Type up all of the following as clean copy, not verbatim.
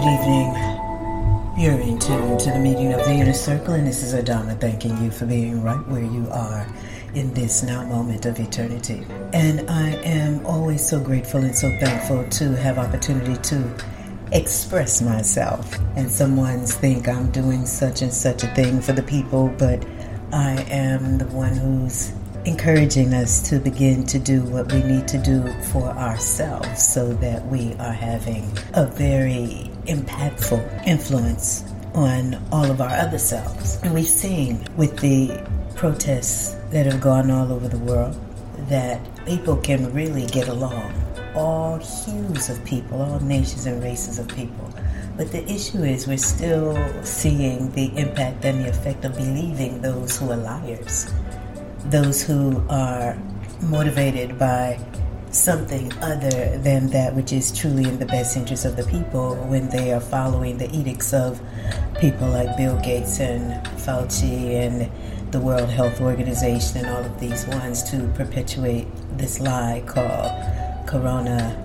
Good evening. You're in tune to the meeting of the Inner Circle, and this is Adana thanking you for being right where you are in this now moment of eternity. And I am always so grateful and so thankful to have opportunity to express myself. And someone's think I'm doing such and such a thing for the people, but I am the one who's encouraging us to begin to do what we need to do for ourselves so that we are having a very impactful influence on all of our other selves. And we've seen with the protests that have gone all over the world that people can really get along. All hues of people, all nations and races of people. But the issue is we're still seeing the impact and the effect of believing those who are liars. Those who are motivated by something other than that which is truly in the best interest of the people when they are following the edicts of people like Bill Gates and Fauci and the World Health Organization and all of these ones to perpetuate this lie called coronavirus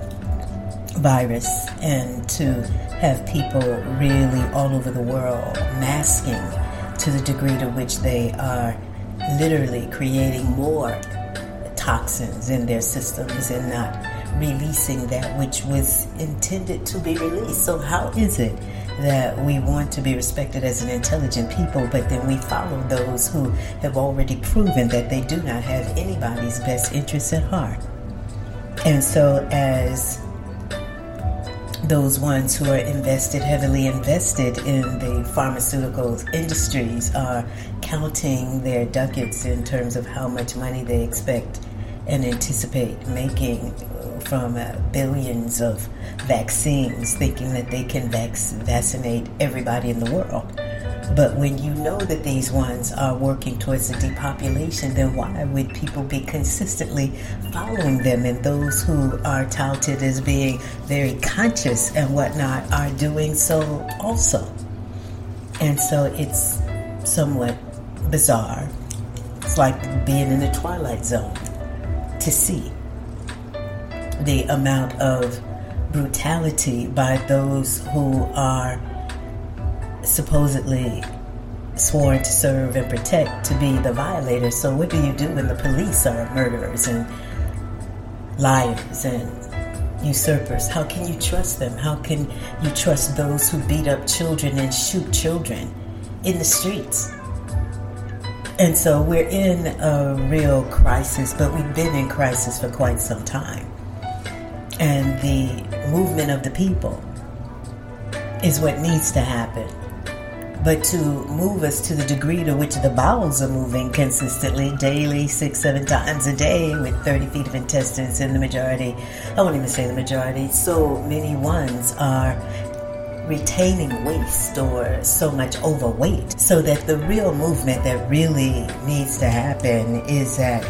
and to have people really all over the world masking to the degree to which they are literally creating more toxins in their systems and not releasing that which was intended to be released. So how is it that we want to be respected as an intelligent people, but then we follow those who have already proven that they do not have anybody's best interests at heart? And so as those ones who are heavily invested in the pharmaceutical industries are counting their ducats in terms of how much money they expect and anticipate making from billions of vaccines, thinking that they can vaccinate everybody in the world. But when you know that these ones are working towards the depopulation, then why would people be consistently following them? And those who are touted as being very conscious and whatnot are doing so also. And so it's somewhat bizarre. It's like being in the Twilight Zone to see the amount of brutality by those who are supposedly sworn to serve and protect to be the violators. So what do you do when the police are murderers and liars and usurpers? How can you trust them? How can you trust those who beat up children and shoot children in the streets? And so we're in a real crisis, but we've been in crisis for quite some time. And the movement of the people is what needs to happen. But to move us to the degree to which the bowels are moving consistently, daily, 6-7 times a day, with 30 feet of intestines in the majority, I won't even say the majority, so many ones are retaining waste or so much overweight, so that the real movement that really needs to happen is that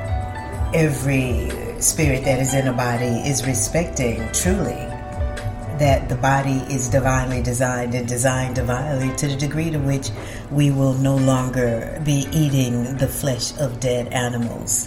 every spirit that is in a body is respecting truly that the body is divinely designed and designed divinely to the degree to which we will no longer be eating the flesh of dead animals.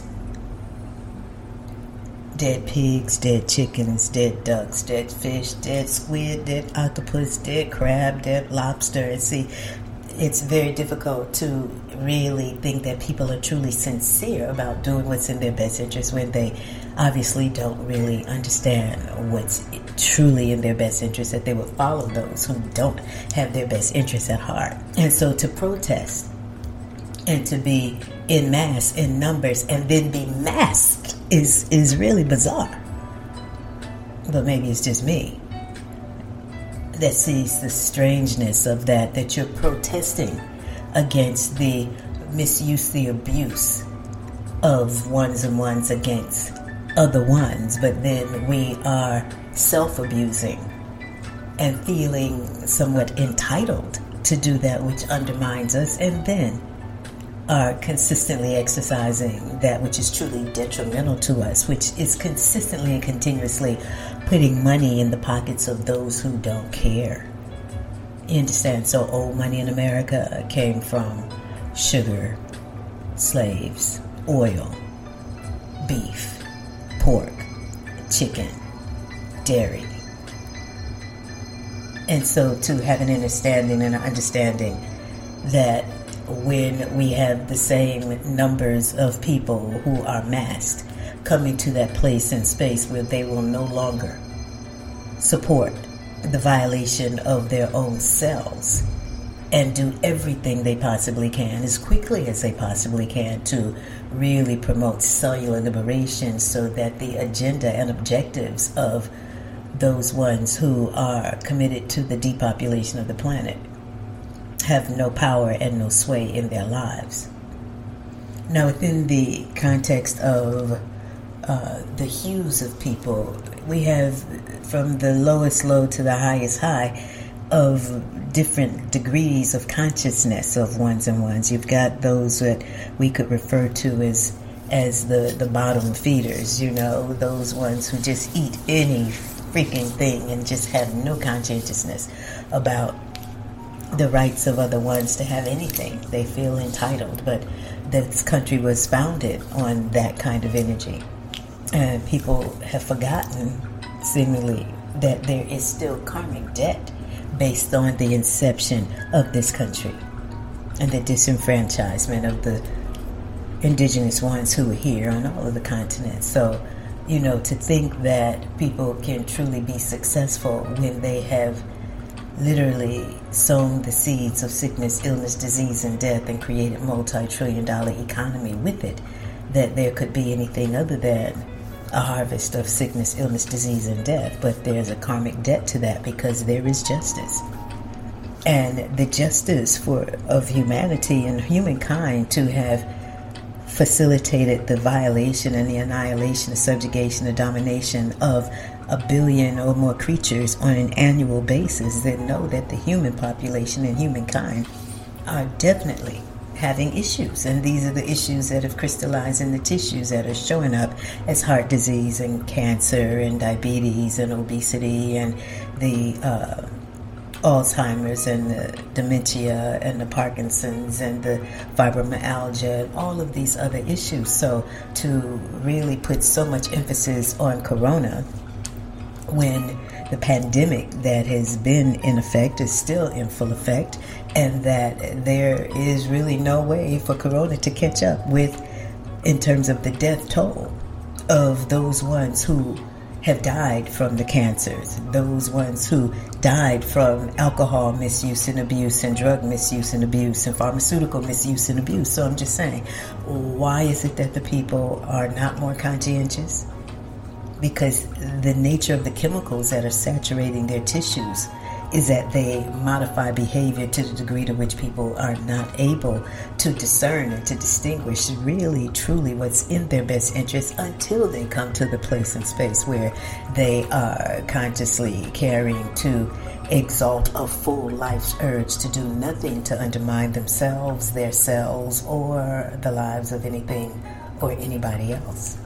Dead pigs, dead chickens, dead ducks, dead fish, dead squid, dead octopus, dead crab, dead lobster. And see, it's very difficult to really think that people are truly sincere about doing what's in their best interest when they obviously don't really understand what's truly in their best interest, that they would follow those who don't have their best interests at heart. And so to protest and to be in mass, in numbers, and then be masked is really bizarre. But maybe it's just me that sees the strangeness of that you're protesting against the misuse, the abuse of ones and ones against other ones, but then we are self-abusing and feeling somewhat entitled to do that which undermines us, and then are consistently exercising that which is truly detrimental to us, which is consistently and continuously putting money in the pockets of those who don't care. You understand? So old money in America came from sugar, slaves, oil, beef, pork, chicken, dairy, And so to have an understanding and an understanding that when we have the same numbers of people who are masked coming to that place and space where they will no longer support the violation of their own selves and do everything they possibly can as quickly as they possibly can to really promote cellular liberation, so that the agenda and objectives of those ones who are committed to the depopulation of the planet have no power and no sway in their lives. Now, within the context of the hues of people, we have from the lowest low to the highest high of different degrees of consciousness of ones and ones. You've got those that we could refer to as the bottom feeders, those ones who just eat any freaking thing and just have no conscientiousness about the rights of other ones to have anything. They feel entitled, but this country was founded on that kind of energy. And people have forgotten, seemingly, that there is still karmic debt based on the inception of this country and the disenfranchisement of the indigenous ones who are here on all of the continents. So, to think that people can truly be successful when they have literally sown the seeds of sickness, illness, disease, and death and created multi-trillion-dollar economy with it, that there could be anything other than a harvest of sickness, illness, disease, and death. But there's a karmic debt to that because there is justice. And the justice of humanity and humankind to have facilitated the violation and the annihilation, the subjugation, the domination of 1 billion or more creatures on an annual basis, then know that the human population and humankind are definitely having issues. And these are the issues that have crystallized in the tissues that are showing up as heart disease and cancer and diabetes and obesity and the Alzheimer's and the dementia and the Parkinson's and the fibromyalgia and all of these other issues. So to really put so much emphasis on corona when the pandemic that has been in effect is still in full effect, and that there is really no way for corona to catch up with in terms of the death toll of those ones who have died from the cancers, those ones who died from alcohol misuse and abuse and drug misuse and abuse and pharmaceutical misuse and abuse. So I'm just saying, why is it that the people are not more conscientious? Because the nature of the chemicals that are saturating their tissues is that they modify behavior to the degree to which people are not able to discern and to distinguish really, truly what's in their best interest until they come to the place and space where they are consciously caring to exalt a full life's urge to do nothing to undermine themselves, their selves, or the lives of anything or anybody else.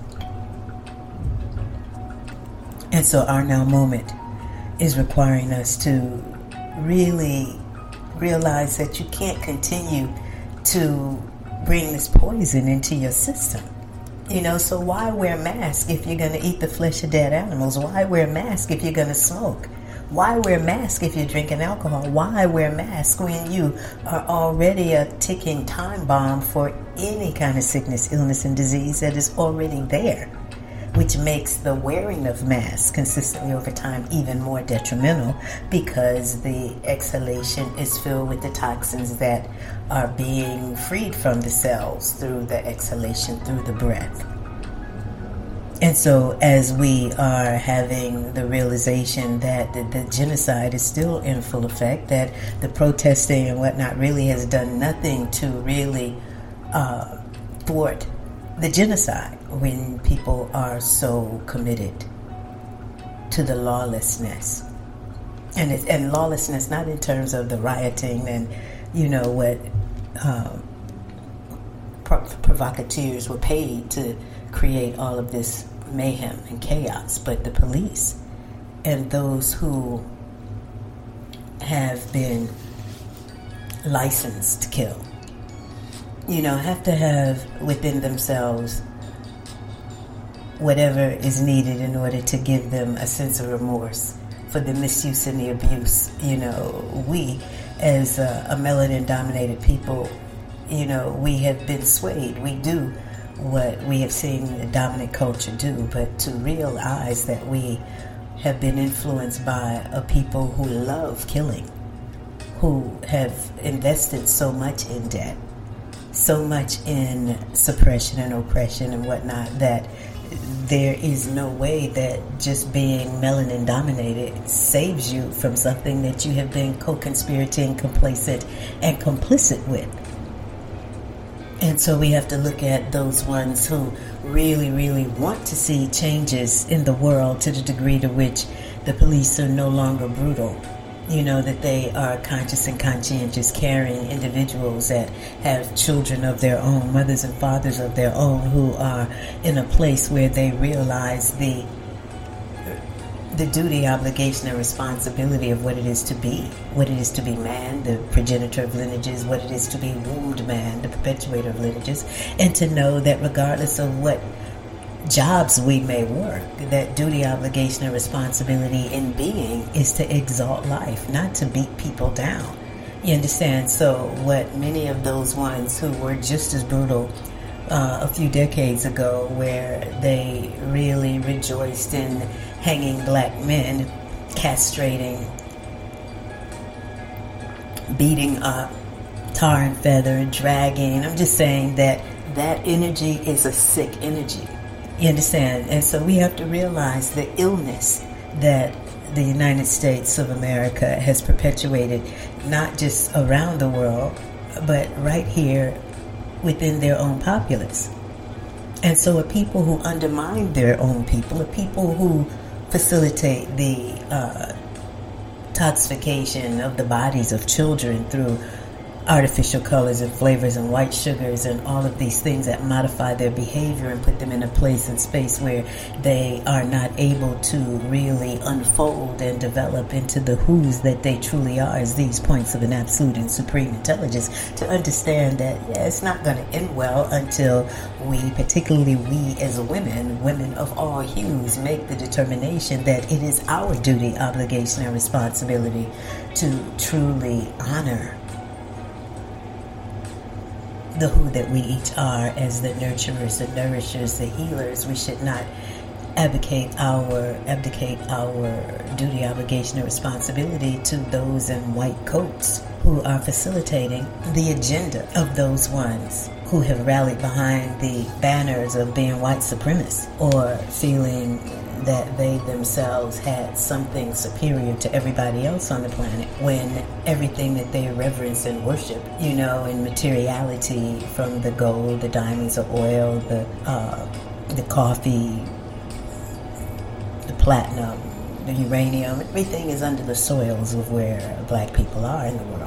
And so our now moment is requiring us to really realize that you can't continue to bring this poison into your system. So why wear masks if you're going to eat the flesh of dead animals? Why wear masks if you're going to smoke? Why wear masks if you're drinking alcohol? Why wear masks when you are already a ticking time bomb for any kind of sickness, illness, and disease that is already there? Which makes the wearing of masks consistently over time even more detrimental, because the exhalation is filled with the toxins that are being freed from the cells through the exhalation, through the breath. And so as we are having the realization that the genocide is still in full effect, that the protesting and whatnot really has done nothing to really thwart the genocide, when people are so committed to the lawlessness, and lawlessness not in terms of the rioting and what provocateurs were paid to create all of this mayhem and chaos, but the police and those who have been licensed to kill have to have within themselves whatever is needed in order to give them a sense of remorse for the misuse and the abuse. We, as a melanin-dominated people, we have been swayed. We do what we have seen the dominant culture do, but to realize that we have been influenced by a people who love killing, who have invested so much in debt, so much in suppression and oppression and whatnot, that there is no way that just being melanin dominated saves you from something that you have been co-conspirating, complacent, and complicit with. And so we have to look at those ones who really, really want to see changes in the world to the degree to which the police are no longer brutal. That they are conscious and conscientious, caring individuals that have children of their own, mothers and fathers of their own, who are in a place where they realize the duty, obligation, and responsibility of what it is to be man, the progenitor of lineages, what it is to be wombed man, the perpetuator of lineages, and to know that regardless of what jobs we may work, that duty, obligation, and responsibility in being is to exalt life, not to beat people down. You understand? So what many of those ones who were just as brutal a few decades ago, where they really rejoiced in hanging black men, castrating, beating up, tar and feather, dragging. I'm just saying that energy is a sick energy. You understand? And so we have to realize the illness that the United States of America has perpetuated, not just around the world, but right here within their own populace. And so a people who undermine their own people, a people who facilitate the toxification of the bodies of children through artificial colors and flavors and white sugars and all of these things that modify their behavior and put them in a place and space where they are not able to really unfold and develop into the who's that they truly are as these points of an absolute and supreme intelligence, to understand that it's not going to end well until we, particularly we as women of all hues, make the determination that it is our duty, obligation, and responsibility to truly honor the who that we each are as the nurturers, the nourishers, the healers. We should not abdicate our duty, obligation, and responsibility to those in white coats who are facilitating the agenda of those ones who have rallied behind the banners of being white supremacists, or feeling that they themselves had something superior to everybody else on the planet, when everything that they reverence and worship, in materiality, from the gold, the diamonds, the oil, the coffee, the platinum, the uranium, everything is under the soils of where black people are in the world.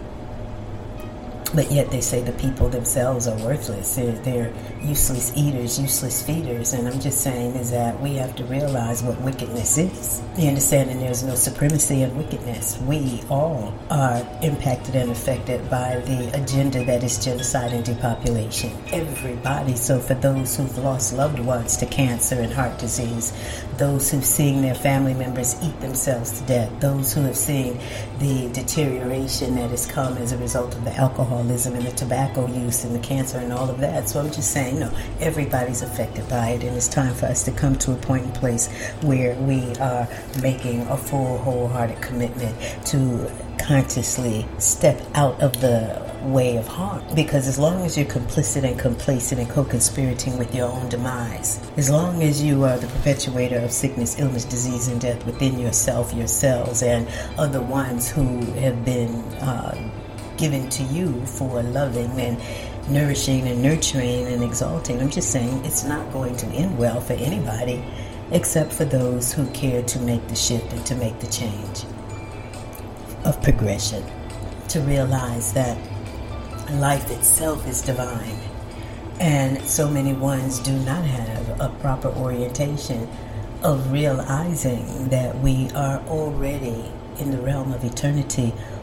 But yet they say the people themselves are worthless. They're useless eaters, useless feeders. And I'm just saying is that we have to realize what wickedness is. You understand? And there's no supremacy in wickedness. We all are impacted and affected by the agenda that is genocide and depopulation. Everybody. So for those who've lost loved ones to cancer and heart disease, those who've seen their family members eat themselves to death, those who have seen the deterioration that has come as a result of the alcoholism and the tobacco use and the cancer and all of that. So I'm just saying, no, everybody's affected by it, and it's time for us to come to a point in place where we are making a full, wholehearted commitment to consciously step out of the way of harm. Because as long as you're complicit and complacent and co-conspirating with your own demise, as long as you are the perpetuator of sickness, illness, disease, and death within yourself, your cells, and other ones who have been given to you for loving and nourishing and nurturing and exalting, I'm just saying it's not going to end well for anybody except for those who care to make the shift and to make the change of progression, to realize that life itself is divine, and so many ones do not have a proper orientation of realizing that we are already in the realm of eternity,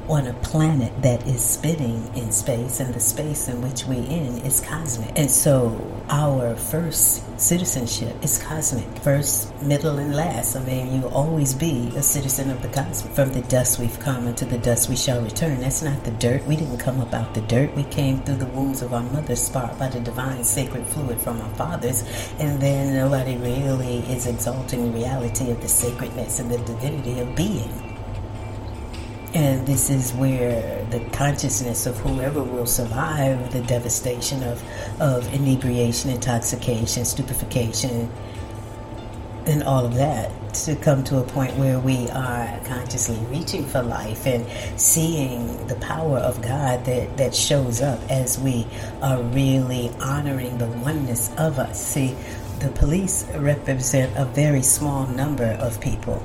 on a planet that is spinning in space, and the space in which we in is cosmic. And so our first citizenship is cosmic. First, middle, and last. I mean, you will always be a citizen of the cosmos. From the dust we've come, and to the dust we shall return. That's not the dirt. We didn't come up out the dirt. We came through the wombs of our mothers, sparked by the divine sacred fluid from our fathers. And then nobody really is exalting the reality of the sacredness and the divinity of being. And this is where the consciousness of whoever will survive the devastation of inebriation, intoxication, stupefaction, and all of that, to come to a point where we are consciously reaching for life and seeing the power of God that shows up as we are really honoring the oneness of us. See, the police represent a very small number of people.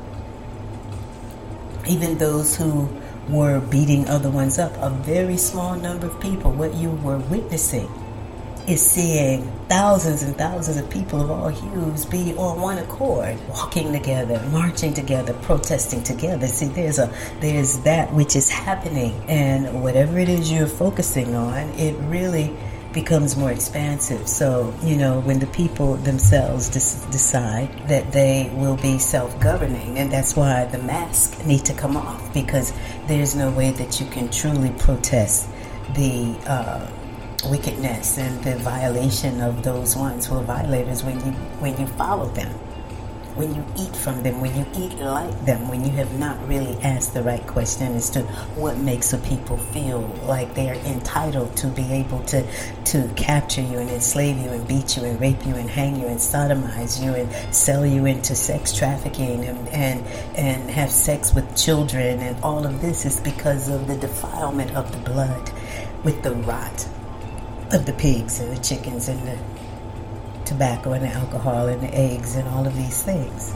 Even those who were beating other ones up, a very small number of people. What you were witnessing is seeing thousands and thousands of people of all hues be on one accord, walking together, marching together, protesting together. See, there's that which is happening, and whatever it is you're focusing on, it really becomes more expansive. So, when the people themselves decide that they will be self-governing, and that's why the masks need to come off, because there's no way that you can truly protest the wickedness and the violation of those ones who are violators when you follow them, when you eat from them, when you eat like them, when you have not really asked the right question as to what makes a people feel like they are entitled to be able to capture you and enslave you and beat you and rape you and hang you and sodomize you and sell you into sex trafficking and have sex with children. And all of this is because of the defilement of the blood with the rot of the pigs and the chickens and the tobacco and the alcohol and the eggs and all of these things.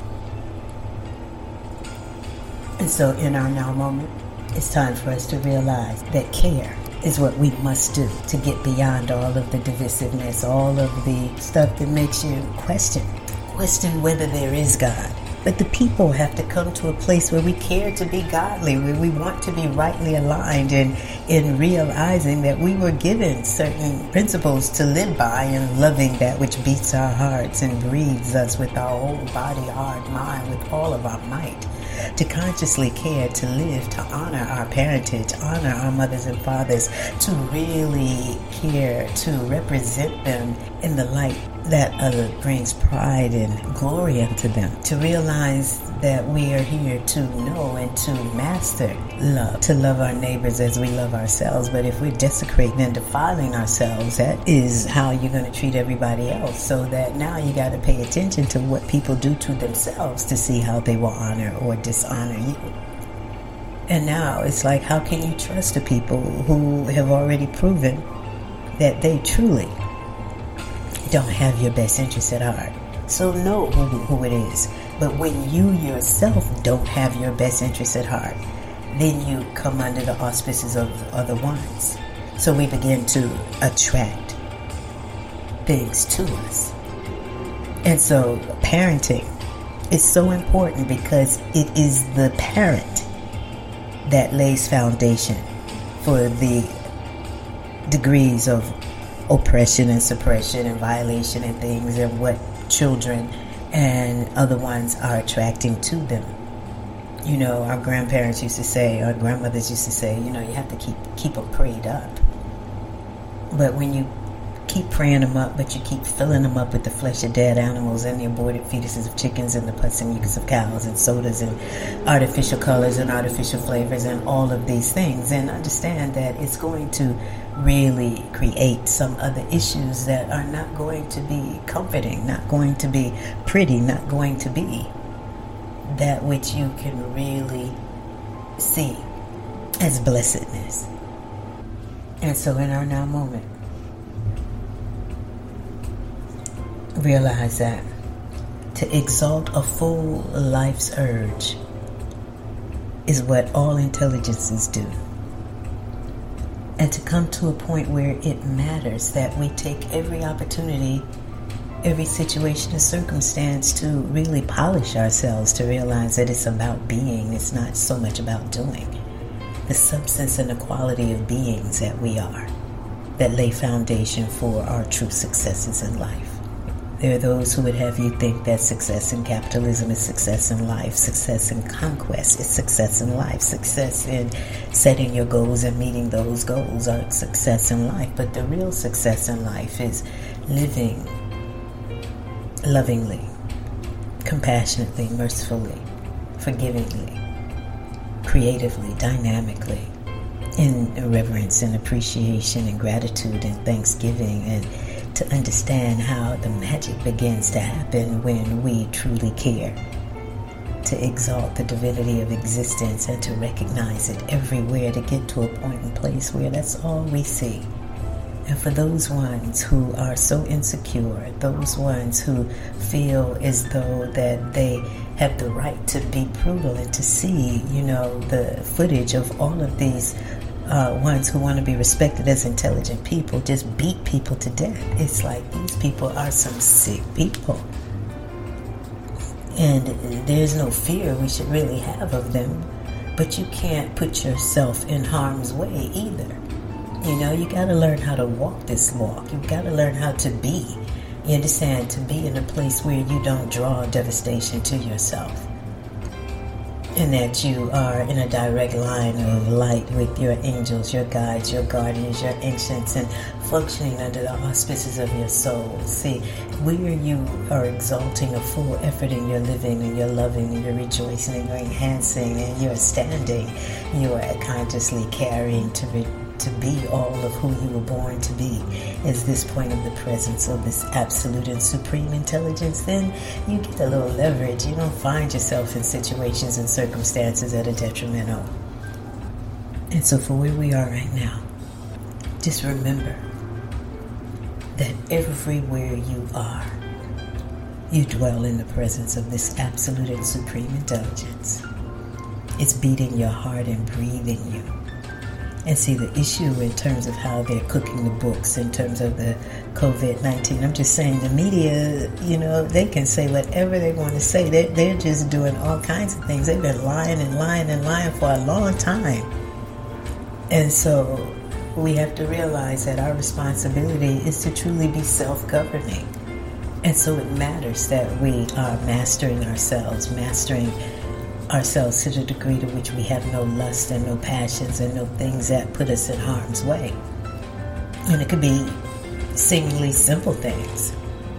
And so in our now moment, it's time for us to realize that care is what we must do to get beyond all of the divisiveness, all of the stuff that makes you question whether there is God. But the people have to come to a place where we care to be godly, where we want to be rightly aligned, and in realizing that we were given certain principles to live by, and loving that which beats our hearts and breathes us with our whole body, heart, mind, with all of our might, to consciously care, to live, to honor our parentage, honor our mothers and fathers, to really care, to represent them in the light that brings pride and glory unto them, to realize that we are here to know and to master love, to love our neighbors as we love ourselves. But if we're desecrating and defiling ourselves, that is how you're going to treat everybody else. So that now you got to pay attention to what people do to themselves to see how they will honor or dishonor you. And now it's like, how can you trust the people who have already proven that they truly don't have your best interests at heart? So know who it is. But when you yourself don't have your best interests at heart, then you come under the auspices of other ones. So we begin to attract things to us. And so parenting is so important, because it is the parent that lays foundation for the degrees of oppression and suppression and violation and things, and what children and other ones are attracting to them. Our grandparents used to say, our grandmothers used to say, you have to keep them prayed up. But when you keep praying them up, but you keep filling them up with the flesh of dead animals and the aborted fetuses of chickens and the pus and mucus of cows and sodas and artificial colors and artificial flavors and all of these things, and understand that it's going to really create some other issues that are not going to be comforting, not going to be pretty, not going to be that which you can really see as blessedness. And so in our now moment, realize that to exalt a full life's urge is what all intelligences do. And to come to a point where it matters that we take every opportunity, every situation and circumstance to really polish ourselves, to realize that it's about being, it's not so much about doing. the substance and the quality of beings that we are, that lay foundation for our true successes in life. There are those who would have you think that success in capitalism is success in life, success in conquest is success in life, success in setting your goals and meeting those goals are success in life. But the real success in life is living lovingly, compassionately, mercifully, forgivingly, creatively, dynamically, in reverence and appreciation and gratitude and thanksgiving, and to understand how the magic begins to happen when we truly care, to exalt the divinity of existence and to recognize it everywhere, to get to a point and place where that's all we see. And for those ones who are so insecure, those ones who feel as though that they have the right to be brutal and to see, the footage of all of these ones who want to be respected as intelligent people just beat people to death. It's like these people are some sick people. And there's no fear we should really have of them, but you can't put yourself in harm's way either. You got to learn how to walk this walk. You got to learn how to be. You understand? To be in a place where you don't draw devastation to yourself. And that you are in a direct line of light with your angels, your guides, your guardians, your ancients, and functioning under the auspices of your soul. See, where you are exalting a full effort in your living and your loving and your rejoicing and your enhancing and your standing, you are consciously carrying to be all of who you were born to be, is this point of the presence of this absolute and supreme intelligence. Then you get a little leverage. You don't find yourself in situations and circumstances that are detrimental. And so for where we are right now, just remember that everywhere you are, you dwell in the presence of this absolute and supreme intelligence. It's beating your heart and breathing you. And see, the issue in terms of how they're cooking the books, in terms of the COVID-19, I'm just saying the media, they can say whatever they want to say. They're just doing all kinds of things. They've been lying and lying and lying for a long time. And so we have to realize that our responsibility is to truly be self-governing. And so it matters that we are mastering ourselves to the degree to which we have no lust and no passions and no things that put us in harm's way. And it could be seemingly simple things,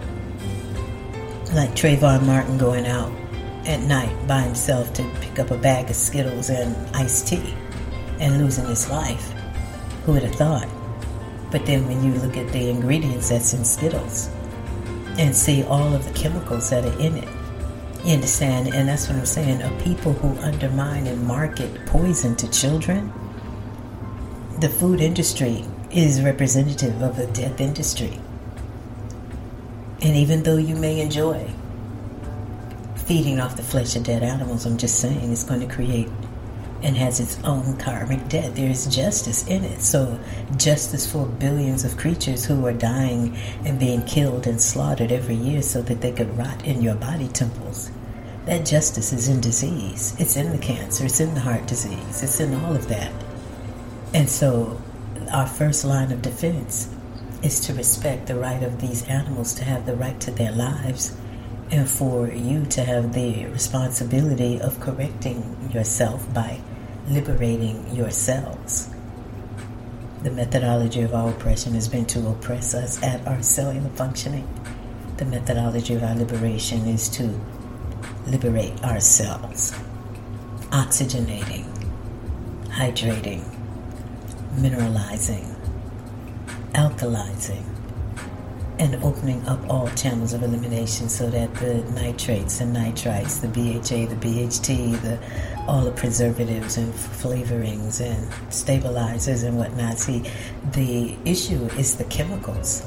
like Trayvon Martin going out at night by himself to pick up a bag of Skittles and iced tea and losing his life. Who would have thought? But then when you look at the ingredients that's in Skittles and see all of the chemicals that are in it, you understand? And that's what I'm saying. Are people who undermine and market poison to children? The food industry is representative of the death industry. And even though you may enjoy feeding off the flesh of dead animals, I'm just saying it's going to create and has its own karmic debt. There is justice in it. So justice for billions of creatures who are dying and being killed and slaughtered every year so that they could rot in your body temples. That justice is in disease. It's in the cancer. It's in the heart disease. It's in all of that. And so our first line of defense is to respect the right of these animals to have the right to their lives, and for you to have the responsibility of correcting yourself by liberating yourselves. The methodology of our oppression has been to oppress us at our cellular functioning. The methodology of our liberation is to liberate ourselves, oxygenating, hydrating, mineralizing, alkalizing, and opening up all channels of elimination so that the nitrates and nitrites, the BHA, the BHT, all the preservatives and flavorings and stabilizers and whatnot. See, the issue is the chemicals.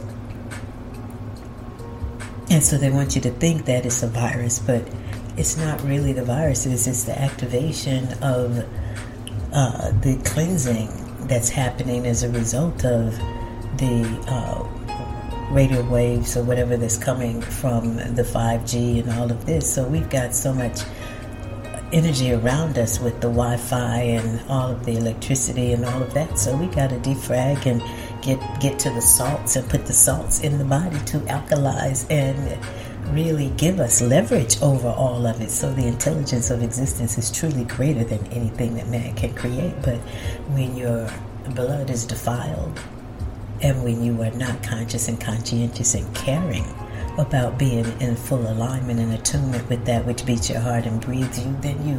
And so they want you to think that it's a virus, but it's not really the viruses. It's the activation of the cleansing that's happening as a result of the radio waves or whatever that's coming from the 5G and all of this. So we've got so much energy around us with the Wi-Fi and all of the electricity and all of that. So we got to defrag and get to the salts and put the salts in the body to alkalize and really give us leverage over all of it. So the intelligence of existence is truly greater than anything that man can create. But when your blood is defiled and when you are not conscious and conscientious and caring about being in full alignment and attunement with that which beats your heart and breathes you, then you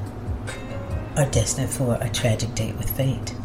are destined for a tragic date with fate.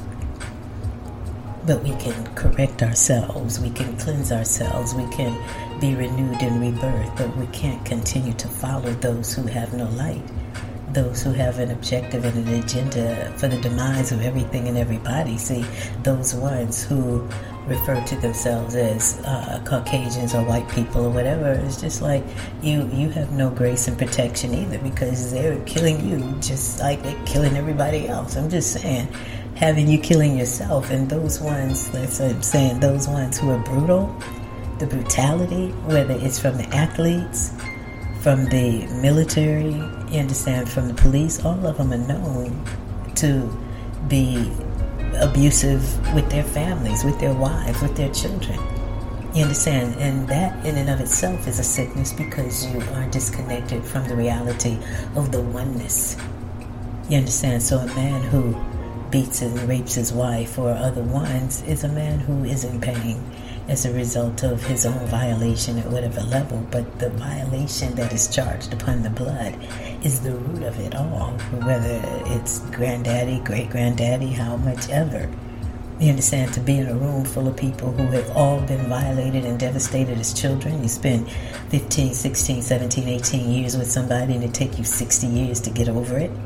But we can correct ourselves, we can cleanse ourselves, we can be renewed and rebirthed, but we can't continue to follow those who have no light, those who have an objective and an agenda for the demise of everything and everybody. See, those ones who refer to themselves as Caucasians or white people or whatever, it's just like you have no grace and protection either, because they're killing you just like they're killing everybody else. I'm just saying, having you killing yourself. And those ones, that's what I'm saying, those ones who are brutal, the brutality, whether it's from the athletes, from the military, you understand, from the police, all of them are known to be abusive with their families, with their wives, with their children. You understand? And that in and of itself is a sickness, because you are disconnected from the reality of the oneness. You understand? So a man who beats and rapes his wife or other ones is a man who is in pain as a result of his own violation at whatever level. But the violation that is charged upon the blood is the root of it all, whether it's granddaddy, great-granddaddy, how much ever. You understand? To be in a room full of people who have all been violated and devastated as children. You spend 15, 16, 17, 18 years with somebody and it take you 60 years to get over it.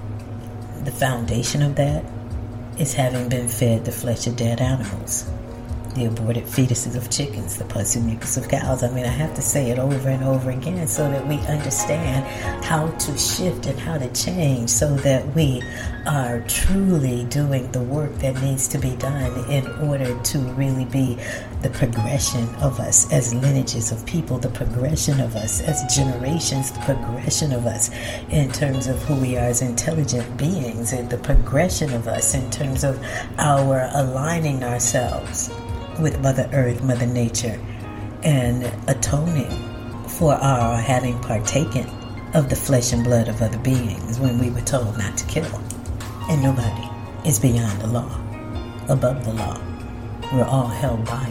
The foundation of that is having been fed the flesh of dead animals, the aborted fetuses of chickens, the pus and mucus of cows. I mean, I have to say it over and over again so that we understand how to shift and how to change, so that we are truly doing the work that needs to be done in order to really be the progression of us as lineages of people, the progression of us as generations, the progression of us in terms of who we are as intelligent beings, and the progression of us in terms of our aligning ourselves with Mother Earth, Mother Nature, and atoning for our having partaken of the flesh and blood of other beings when we were told not to kill. And nobody is beyond the law, above the law. We're all held by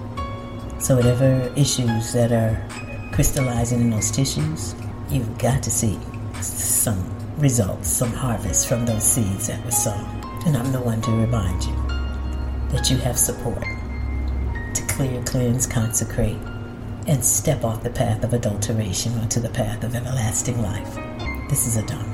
it. So whatever issues that are crystallizing in those tissues, you've got to see some results, some harvest from those seeds that were sown. And I'm the one to remind you that you have support to clear, cleanse, consecrate, and step off the path of adulteration onto the path of everlasting life. This is Adama.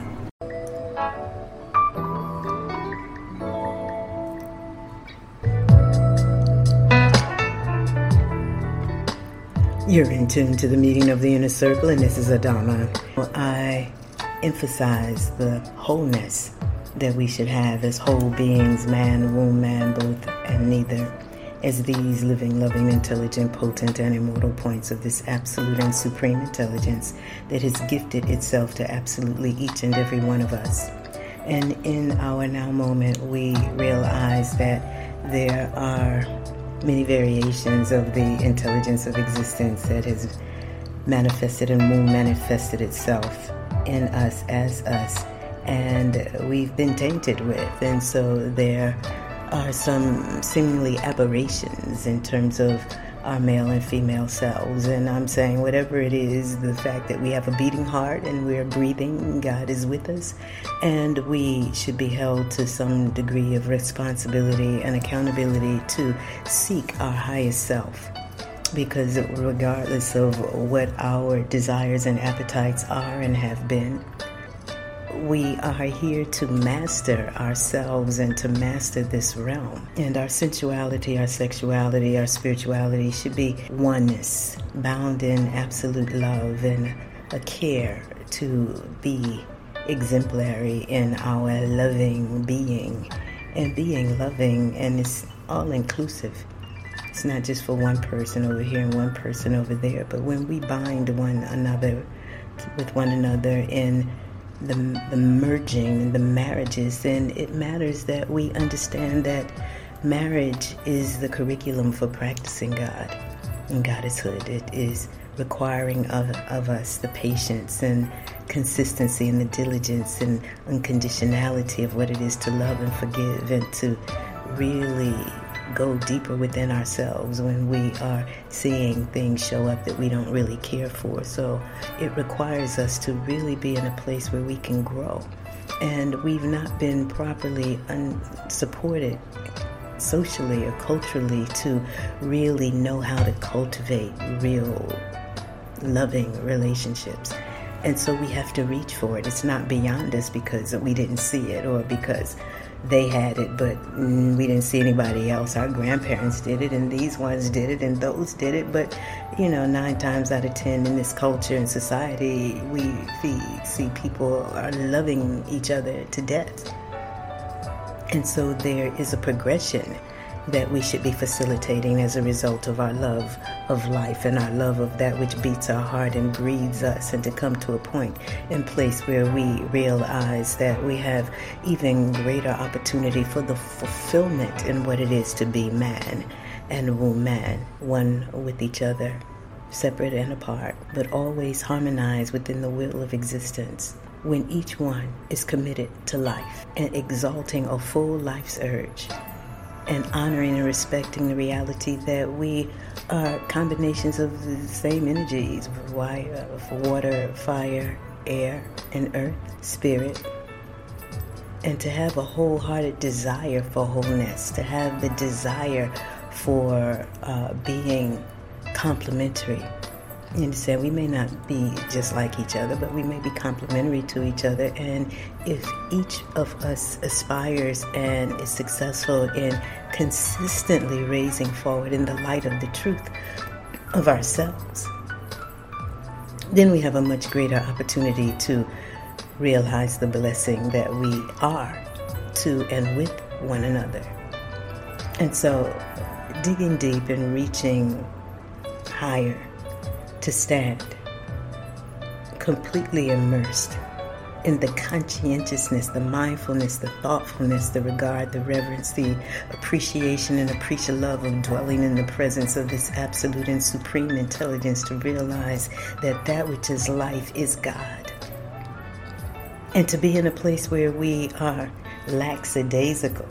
You're in tune to the meeting of the Inner Circle, and this is Adama. I emphasize the wholeness that we should have as whole beings, man, womb, man, both, and neither, as these living, loving, intelligent, potent, and immortal points of this absolute and supreme intelligence that has gifted itself to absolutely each and every one of us. And in our now moment, we realize that there are many variations of the intelligence of existence that has manifested and will manifested itself in us as us, and we've been tainted with. And so there are some seemingly aberrations in terms of our male and female selves. And I'm saying whatever it is, the fact that we have a beating heart and we're breathing, God is with us, and we should be held to some degree of responsibility and accountability to seek our highest self. Because regardless of what our desires and appetites are and have been, we are here to master ourselves and to master this realm. And our sensuality, our sexuality, our spirituality should be oneness, bound in absolute love and a care to be exemplary in our loving being and being loving. And it's all inclusive. It's not just for one person over here and one person over there, but when we bind one another with one another in the merging and the marriages, then it matters that we understand that marriage is the curriculum for practicing God and goddesshood. It is requiring of us the patience and consistency and the diligence and unconditionality of what it is to love and forgive, and to really go deeper within ourselves when we are seeing things show up that we don't really care for. So it requires us to really be in a place where we can grow. And we've not been properly supported socially or culturally to really know how to cultivate real loving relationships. And so we have to reach for it. It's not beyond us because we didn't see it or because they had it, but we didn't see anybody else. Our grandparents did it, and these ones did it, and those did it. But, 9 times out of 10 in this culture and society, we see people are loving each other to death. And so there is a progression that we should be facilitating as a result of our love of life and our love of that which beats our heart and breathes us, and to come to a point and place where we realize that we have even greater opportunity for the fulfillment in what it is to be man and woman, one with each other, separate and apart, but always harmonized within the will of existence, when each one is committed to life and exalting a full life's urge, and honoring and respecting the reality that we are combinations of the same energies, water, fire, air, and earth, spirit. And to have a wholehearted desire for wholeness, to have the desire for being complementary. You understand, we may not be just like each other, but we may be complementary to each other. And if each of us aspires and is successful in consistently raising forward in the light of the truth of ourselves, then we have a much greater opportunity to realize the blessing that we are to and with one another. And so digging deep and reaching higher, to stand completely immersed in the conscientiousness, the mindfulness, the thoughtfulness, the regard, the reverence, the appreciation and appreciative love of dwelling in the presence of this absolute and supreme intelligence, to realize that that which is life is God. And to be in a place where we are lackadaisical,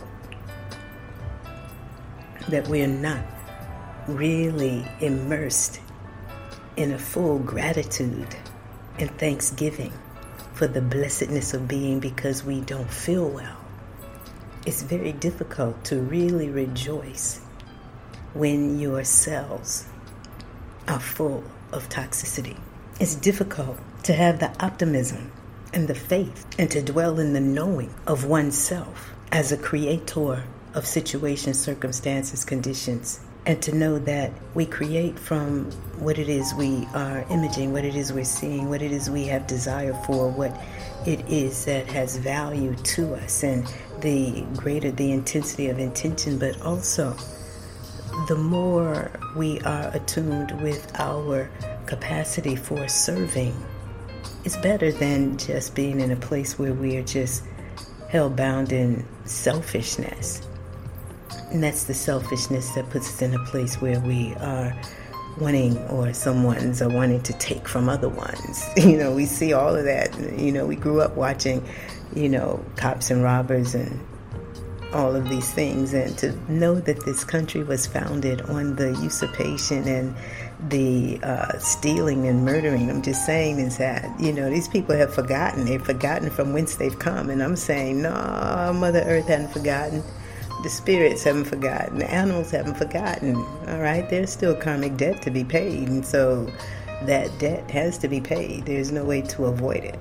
that we're not really immersed in a full gratitude and thanksgiving for the blessedness of being because we don't feel well. It's very difficult to really rejoice when your cells are full of toxicity. It's difficult to have the optimism and the faith and to dwell in the knowing of oneself as a creator of situations, circumstances, conditions, and to know that we create from what it is we are imaging, what it is we're seeing, what it is we have desire for, what it is that has value to us, and the greater the intensity of intention, but also the more we are attuned with our capacity for serving. It's better than just being in a place where we are just hell-bound in selfishness. And that's the selfishness that puts us in a place where we are wanting, or someone's are wanting to take from other ones. We see all of that. We grew up watching, cops and robbers and all of these things. And to know that this country was founded on the usurpation and the stealing and murdering, I'm just saying is that, these people have forgotten. They've forgotten from whence they've come. And I'm saying, no, Mother Earth hadn't forgotten. The spirits haven't forgotten. The animals haven't forgotten. All right? There's still karmic debt to be paid. And so that debt has to be paid. There's no way to avoid it.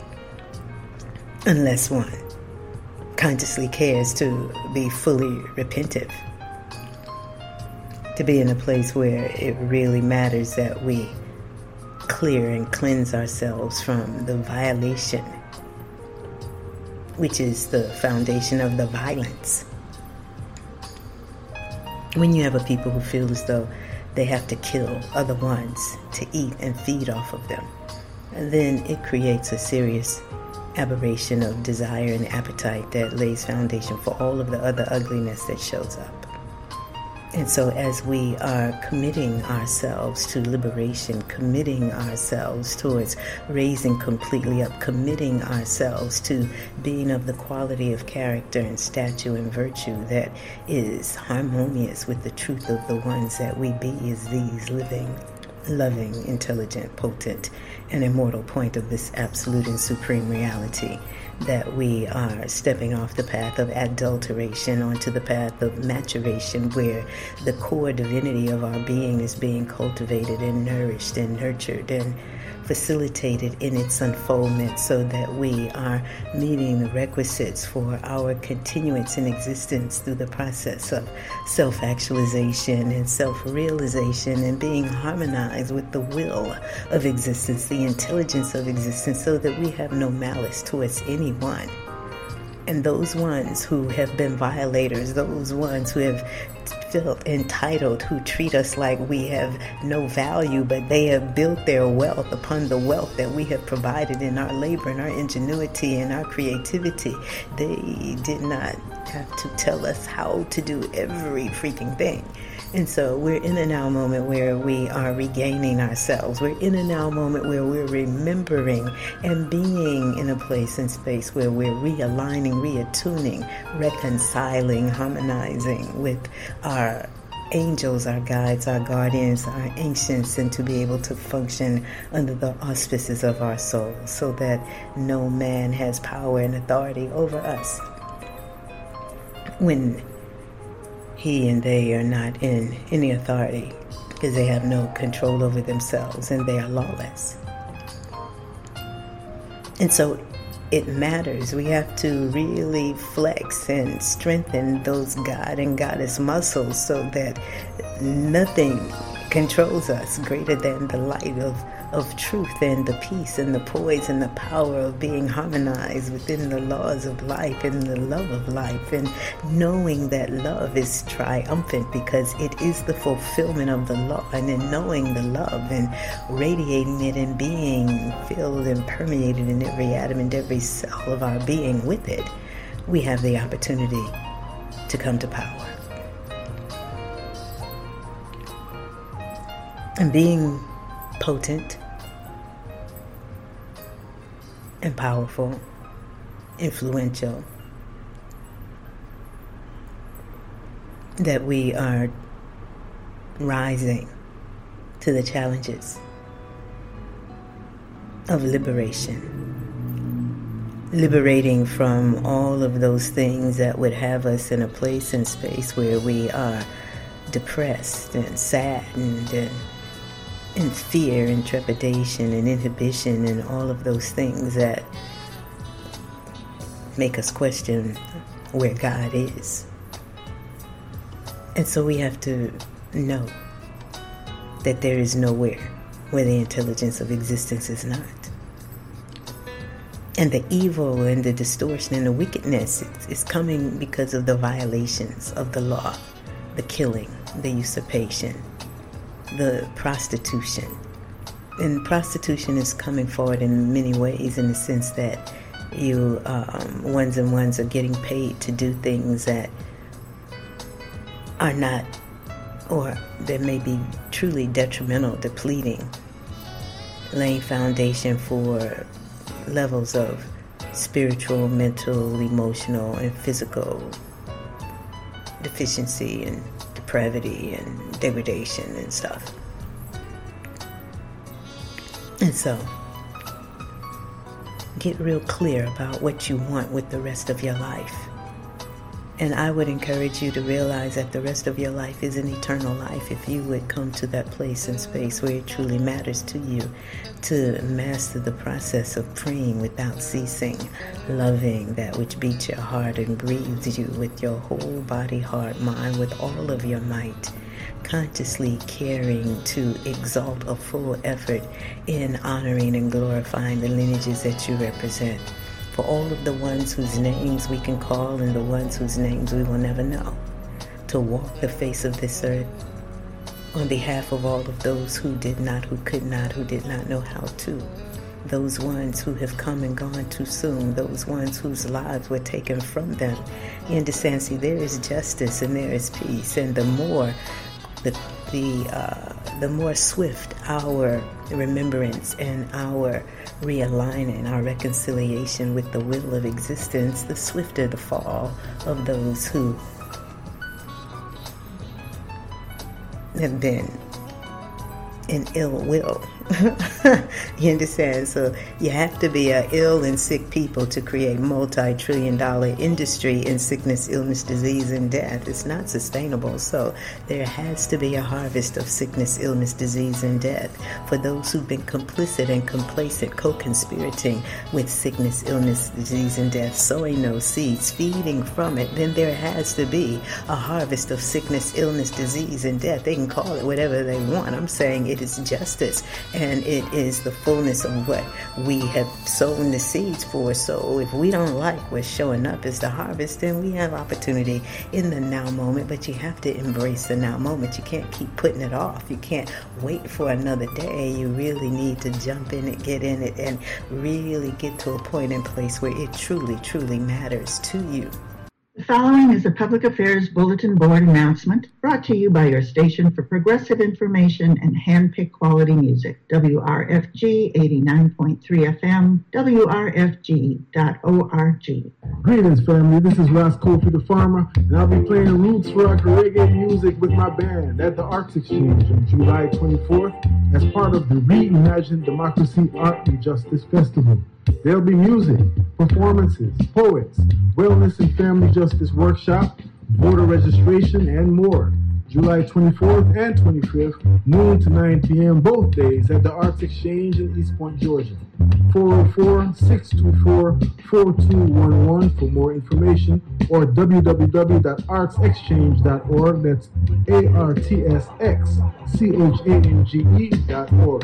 Unless one consciously cares to be fully repentive. To be in a place where it really matters that we clear and cleanse ourselves from the violation, which is the foundation of the violence. When you have a people who feel as though they have to kill other ones to eat and feed off of them, then it creates a serious aberration of desire and appetite that lays foundation for all of the other ugliness that shows up. And so as we are committing ourselves to liberation, committing ourselves towards raising completely up, committing ourselves to being of the quality of character and stature and virtue that is harmonious with the truth of the ones that we be, is these living, loving, intelligent, potent, and immortal point of this absolute and supreme reality, that we are stepping off the path of adulteration onto the path of maturation, where the core divinity of our being is being cultivated and nourished and nurtured and facilitated in its unfoldment, so that we are meeting the requisites for our continuance in existence through the process of self-actualization and self-realization and being harmonized with the will of existence, the intelligence of existence, so that we have no malice towards anyone. And those ones who have been violators, those ones who have felt entitled, who treat us like we have no value, but they have built their wealth upon the wealth that we have provided in our labor and our ingenuity and our creativity. They did not have to tell us how to do every freaking thing. And so we're in a now moment where we are regaining ourselves. We're in a now moment where we're remembering and being in a place and space where we're realigning, reattuning, reconciling, harmonizing with our angels, our guides, our guardians, our ancients, and to be able to function under the auspices of our soul, so that no man has power and authority over us when he and they are not in any authority, because they have no control over themselves and they are lawless. And so it matters. We have to really flex and strengthen those God and Goddess muscles, so that nothing controls us greater than the light of truth and the peace and the poise and the power of being harmonized within the laws of life and the love of life, and knowing that love is triumphant because it is the fulfillment of the law, and in knowing the love and radiating it and being filled and permeated in every atom and every cell of our being with it, we have the opportunity to come to power. And being potent and powerful, influential, that we are rising to the challenges of liberation, liberating from all of those things that would have us in a place and space where we are depressed and saddened and in fear and trepidation and inhibition and all of those things that make us question where God is. And so we have to know that there is nowhere where the intelligence of existence is not. And the evil and the distortion and the wickedness is coming because of the violations of the law, the killing, the usurpation, the prostitution. And prostitution is coming forward in many ways, in the sense that you ones and ones are getting paid to do things that are not, or that may be truly detrimental, depleting, laying foundation for levels of spiritual, mental, emotional, and physical deficiency and depravity and degradation and stuff. And so get real clear about what you want with the rest of your life. And I would encourage you to realize that the rest of your life is an eternal life, if you would come to that place and space where it truly matters to you, to master the process of praying without ceasing, loving that which beats your heart and breathes you with your whole body, heart, mind, with all of your might, consciously caring to exalt a full effort in honoring and glorifying the lineages that you represent. For all of the ones whose names we can call and the ones whose names we will never know, to walk the face of this earth on behalf of all of those who did not, who could not, who did not know how to those ones who have come and gone too soon, those ones whose lives were taken from them. You understand? See, there is justice and there is peace, and the more the more swift our remembrance and our realigning, our reconciliation with the will of existence, the swifter the fall of those who have been in ill will. You understand? So you have to be ill and sick people to create multi-trillion-dollar industry in sickness, illness, disease, and death. It's not sustainable. So there has to be a harvest of sickness, illness, disease, and death for those who've been complicit and complacent, co-conspirating with sickness, illness, disease, and death, sowing those seeds, feeding from it. Then there has to be a harvest of sickness, illness, disease, and death. They can call it whatever they want. I'm saying it is justice. And it is the fullness of what we have sown the seeds for. So if we don't like what's showing up as the harvest, then we have opportunity in the now moment. But you have to embrace the now moment. You can't keep putting it off. You can't wait for another day. You really need to jump in it, get in it, and really get to a point and place where it truly, truly matters to you. The following is a public affairs bulletin board announcement brought to you by your station for progressive information and hand-picked quality music, WRFG 89.3 FM, WRFG.org. Greetings, family. This is Ross Kofi the Farmer, and I'll be playing roots rock reggae music with my band at the Arts Exchange on July 24th as part of the Reimagine Democracy Art and Justice Festival. There'll be music, performances, poets, wellness and family justice workshop, voter registration, and more. July 24th and 25th, noon to 9 p.m. both days at the Arts Exchange in East Point, Georgia. 404-624-4211 for more information, or www.artsexchange.org. That's ARTSXCHANGE.org.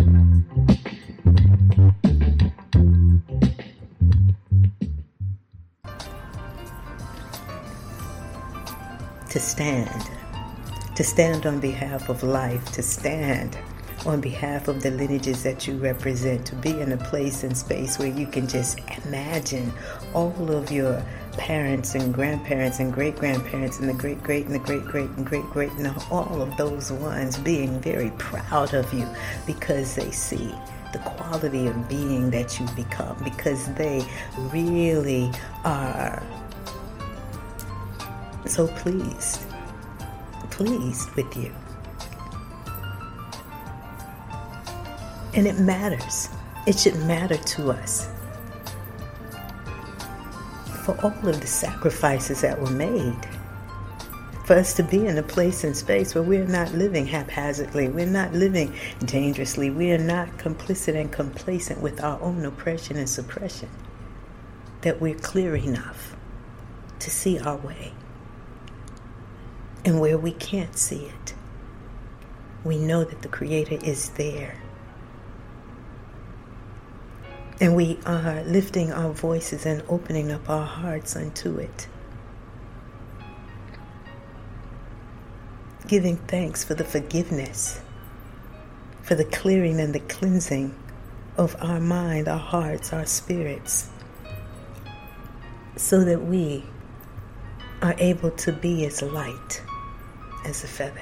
To stand on behalf of life, to stand on behalf of the lineages that you represent, to be in a place and space where you can just imagine all of your parents and grandparents and great-grandparents and the great-great and the great-great and great-great and all of those ones being very proud of you because they see the quality of being that you become, because they really are so pleased with you. And it matters. It should matter to us for all of the sacrifices that were made for us to be in a place and space where we're not living haphazardly, we're not living dangerously, we are not complicit and complacent with our own oppression and suppression, that we're clear enough to see our way. And where we can't see it, we know that the Creator is there. And we are lifting our voices and opening up our hearts unto it. Giving thanks for the forgiveness, for the clearing and the cleansing of our mind, our hearts, our spirits, so that we are able to be as light as a feather,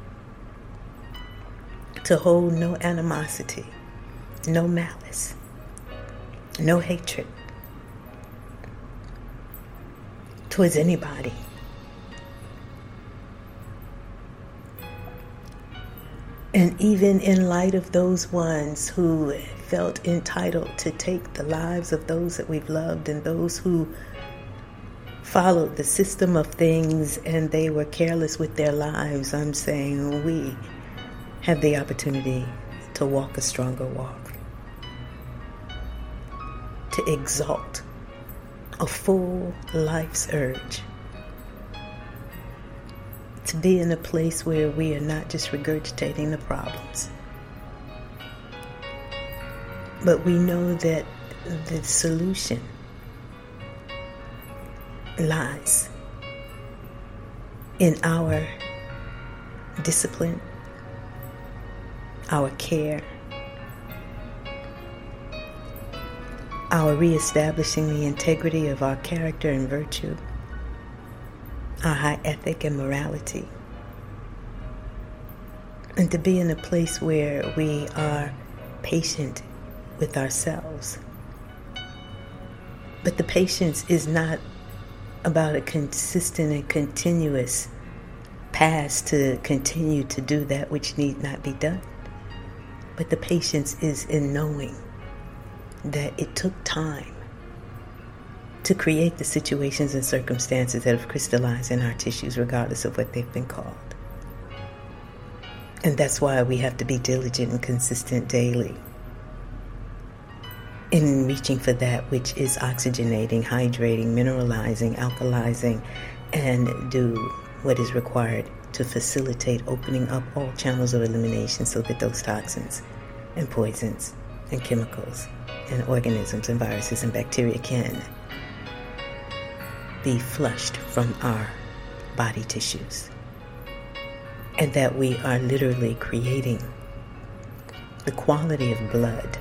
to hold no animosity, no malice, no hatred towards anybody. And even in light of those ones who felt entitled to take the lives of those that we've loved and those who followed the system of things and they were careless with their lives, I'm saying we have the opportunity to walk a stronger walk, to exalt a full life's urge, to be in a place where we are not just regurgitating the problems, but we know that the solution lies in our discipline, our care, our reestablishing the integrity of our character and virtue, our high ethic and morality, and to be in a place where we are patient with ourselves. But the patience is not about a consistent and continuous past to continue to do that which need not be done. But the patience is in knowing that it took time to create the situations and circumstances that have crystallized in our tissues, regardless of what they've been called. And that's why we have to be diligent and consistent daily in reaching for that which is oxygenating, hydrating, mineralizing, alkalizing, and do what is required to facilitate opening up all channels of elimination so that those toxins and poisons and chemicals and organisms and viruses and bacteria can be flushed from our body tissues. And that we are literally creating the quality of blood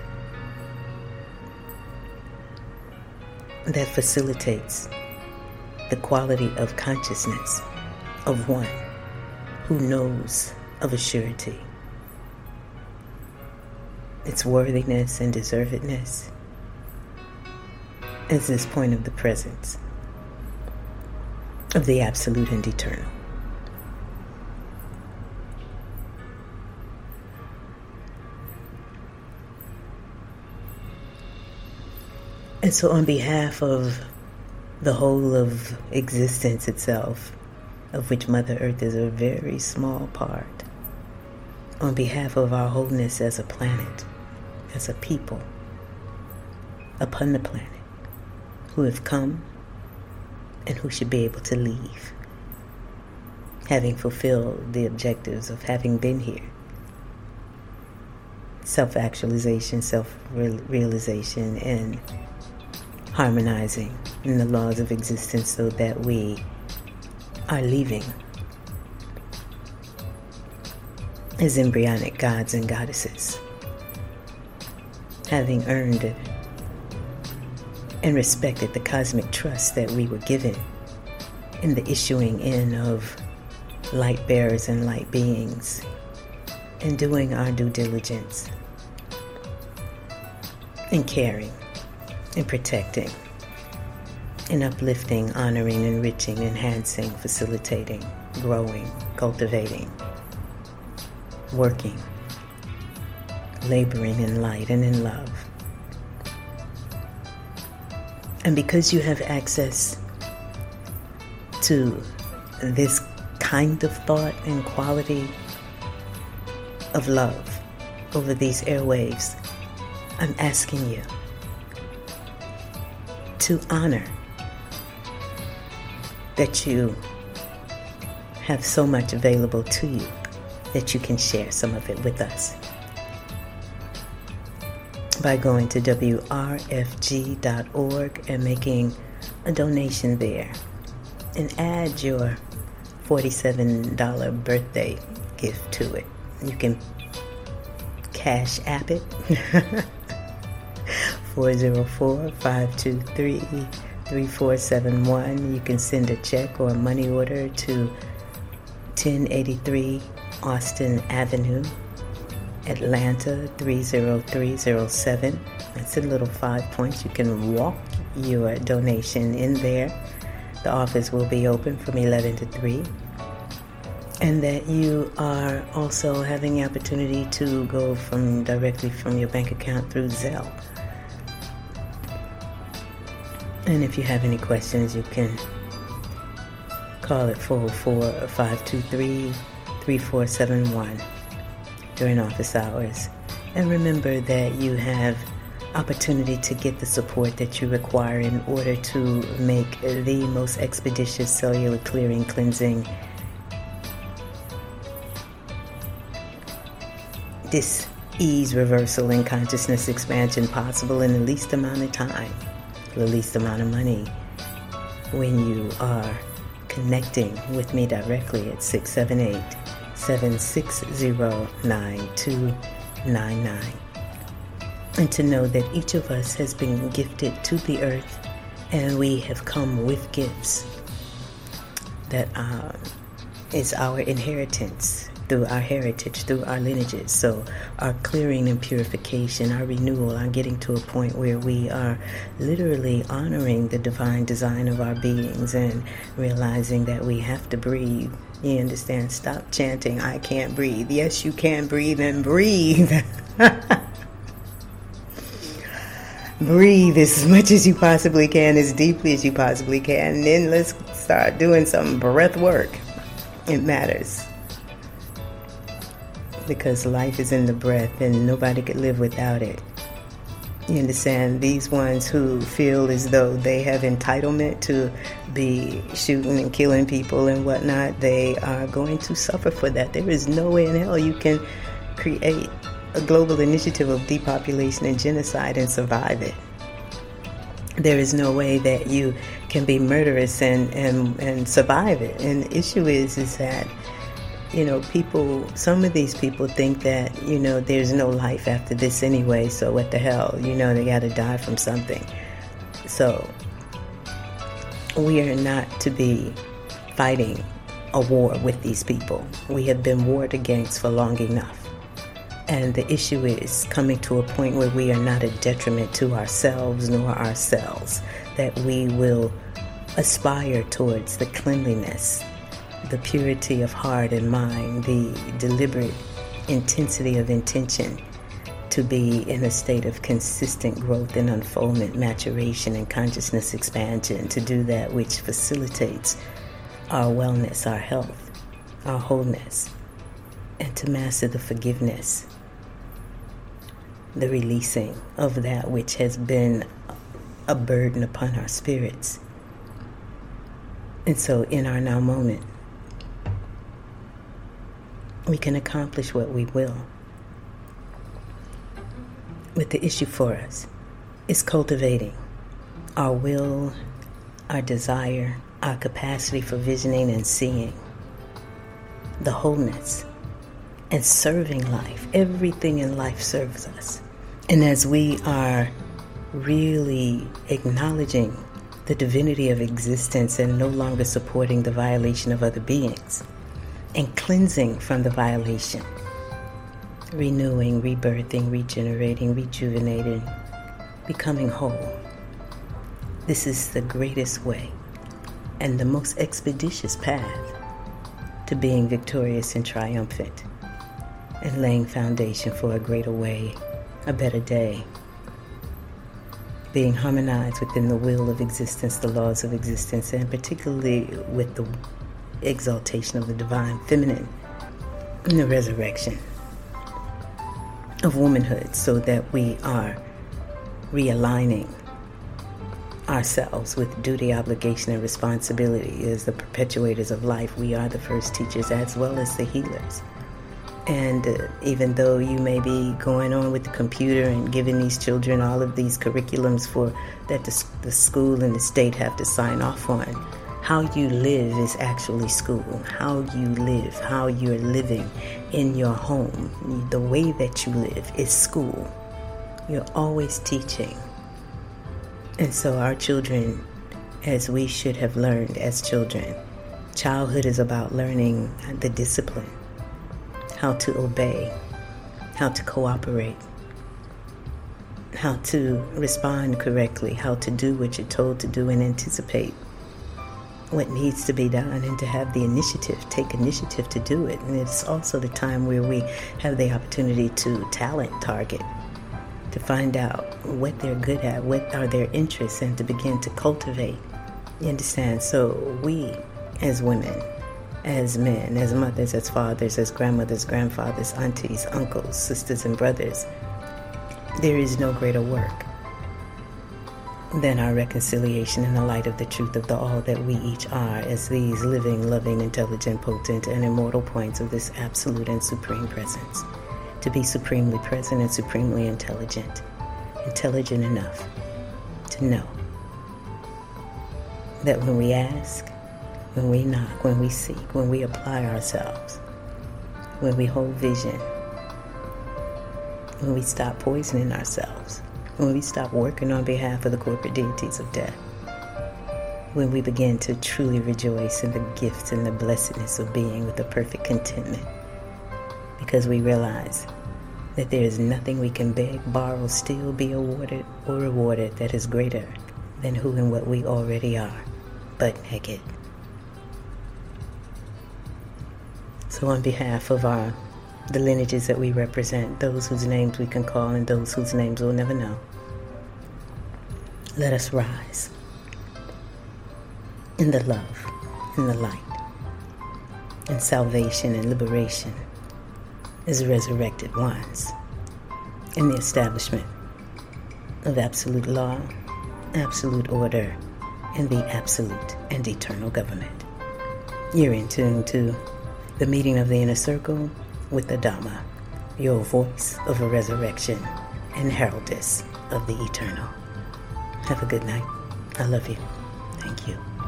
that facilitates the quality of consciousness of one who knows of a surety its worthiness and deservedness as this point of the presence of the absolute and eternal. And so on behalf of the whole of existence itself, of which Mother Earth is a very small part, on behalf of our wholeness as a planet, as a people upon the planet, who have come and who should be able to leave, having fulfilled the objectives of having been here. Self-actualization, self-realization, and harmonizing in the laws of existence so that we are leaving as embryonic gods and goddesses, having earned and respected the cosmic trust that we were given in the issuing in of light bearers and light beings, and doing our due diligence in caring and protecting and uplifting, honoring, enriching, enhancing, facilitating, growing, cultivating, working, laboring in light and in love. And because you have access to this kind of thought and quality of love over these airwaves, I'm asking you to honor that you have so much available to you that you can share some of it with us by going to wrfg.org and making a donation there, and add your $47 birthday gift to it. You can Cash App it 404-523-3471. You can send a check or a money order to 1083 Austin Avenue, Atlanta 30307. That's a little 5 points. You can walk your donation in there. The office will be open from 11 to 3. And that you are also having the opportunity to go directly from your bank account through Zelle. And if you have any questions, you can call at 404-523-3471 during office hours. And remember that you have opportunity to get the support that you require in order to make the most expeditious cellular clearing, cleansing, dis-ease reversal and consciousness expansion possible in the least amount of time, the least amount of money, when you are connecting with me directly at 678-760-9299. and to know that each of us has been gifted to the earth, and we have come with gifts that is our inheritance through our heritage, through our lineages. So our clearing and purification, our renewal, our getting to a point where we are literally honoring the divine design of our beings and realizing that we have to breathe. You understand? Stop chanting, I can't breathe. Yes, you can breathe, and breathe. Breathe as much as you possibly can, as deeply as you possibly can. And then let's start doing some breath work. It matters. Because life is in the breath and nobody could live without it. You understand? These ones who feel as though they have entitlement to be shooting and killing people and whatnot, they are going to suffer for that. There is no way in hell you can create a global initiative of depopulation and genocide and survive it. There is no way that you can be murderous and survive it. And the issue is that, you know, some of these people think that, you know, there's no life after this anyway, so what the hell, you know, they got to die from something. So we are not to be fighting a war with these people. We have been warred against for long enough. And the issue is coming to a point where we are not a detriment to ourselves nor ourselves, that we will aspire towards the cleanliness, the purity of heart and mind, the deliberate intensity of intention to be in a state of consistent growth and unfoldment, maturation and consciousness expansion, to do that which facilitates our wellness, our health, our wholeness, and to master the forgiveness, the releasing of that which has been a burden upon our spirits. And so in our now moment, we can accomplish what we will. But the issue for us is cultivating our will, our desire, our capacity for visioning and seeing, the wholeness, and serving life. Everything in life serves us. And as we are really acknowledging the divinity of existence and no longer supporting the violation of other beings, and cleansing from the violation, renewing, rebirthing, regenerating, rejuvenating, becoming whole. This is the greatest way and the most expeditious path to being victorious and triumphant and laying foundation for a greater way, a better day, being harmonized within the will of existence, the laws of existence, and particularly with the exaltation of the divine feminine and the resurrection of womanhood, so that we are realigning ourselves with duty, obligation, and responsibility. As the perpetuators of life, we are the first teachers as well as the healers. And even though you may be going on with the computer and giving these children all of these curriculums that the school and the state have to sign off on, how you live is actually school. How you live, how you're living in your home, the way that you live is school. You're always teaching. And so our children, as we should have learned as children, childhood is about learning the discipline, how to obey, how to cooperate, how to respond correctly, how to do what you're told to do and anticipate what needs to be done, and to have the initiative, take initiative to do it. And it's also the time where we have the opportunity to talent target, to find out what they're good at, what are their interests, and to begin to cultivate. You understand? So we, as women, as men, as mothers, as fathers, as grandmothers, grandfathers, aunties, uncles, sisters, and brothers, there is no greater work than our reconciliation in the light of the truth of the all that we each are, as these living, loving, intelligent, potent, and immortal points of this absolute and supreme presence. To be supremely present and supremely intelligent enough to know that when we ask, when we knock, when we seek, when we apply ourselves, when we hold vision, when we stop poisoning ourselves, when we stop working on behalf of the corporate deities of death, when we begin to truly rejoice in the gifts and the blessedness of being with a perfect contentment, because we realize that there is nothing we can beg, borrow, steal, be awarded, or rewarded that is greater than who and what we already are, but naked. So on behalf of the lineages that we represent, those whose names we can call and those whose names we'll never know, let us rise in the love, in the light, in salvation and liberation as resurrected ones, in the establishment of absolute law, absolute order, and the absolute and eternal government. You're in tune to the meeting of the inner circle with the Dhamma, your voice of a resurrection and heraldess of the eternal. Have a good night. I love you. Thank you.